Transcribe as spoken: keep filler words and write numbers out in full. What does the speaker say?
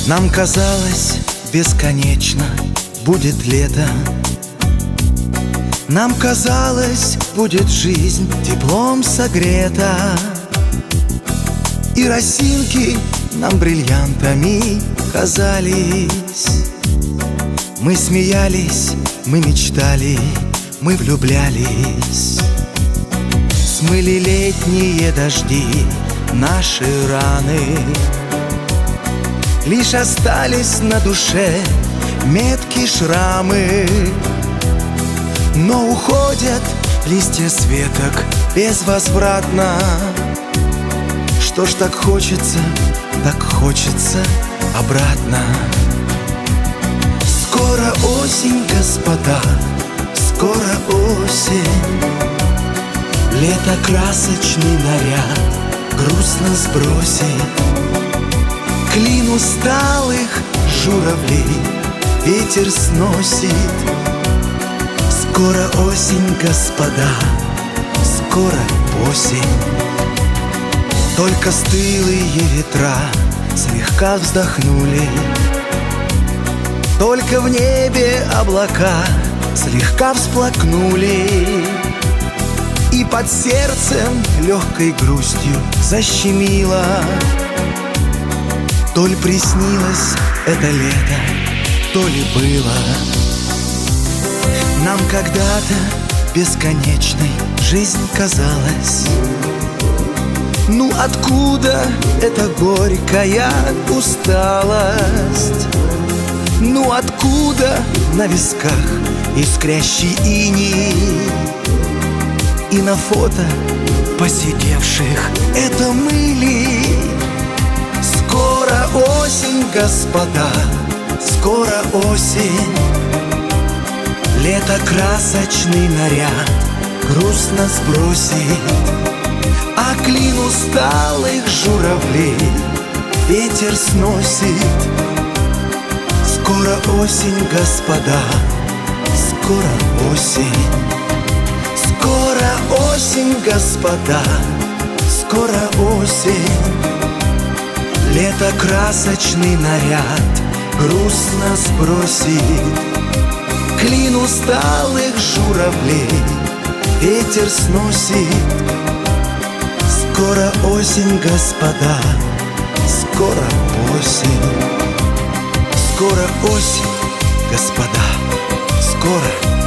Нам казалось, бесконечно будет лето. Нам казалось, будет жизнь теплом согрета. И росинки нам бриллиантами казались. Мы смеялись, мы мечтали, мы влюблялись. Смыли летние дожди наши раны. Лишь остались на душе метки, шрамы. Но уходят листья с веток безвозвратно. Что ж так хочется, так хочется обратно. Скоро осень, господа, скоро осень. Лето красочный наряд грустно сбросит. Клин усталых журавлей ветер сносит. Скоро осень, господа, скоро осень. Только стылые ветра слегка вздохнули. Только в небе облака слегка всплакнули. И под сердцем легкой грустью защемило. То ли приснилось это лето, то ли было. Нам когда-то бесконечной жизнь казалась. Ну откуда эта горькая усталость? Ну откуда на висках искрящий иней? И на фото посидевших это мы ли? Скоро осень, господа, скоро осень. Лето красочный наряд грустно сбросит. А клин усталых журавлей ветер сносит. Скоро осень, господа, скоро осень. Скоро осень, господа, скоро осень. Лето красочный наряд грустно сбросит. Клин усталых журавлей ветер сносит. Скоро осень, господа, скоро осень. Скоро осень, господа, скоро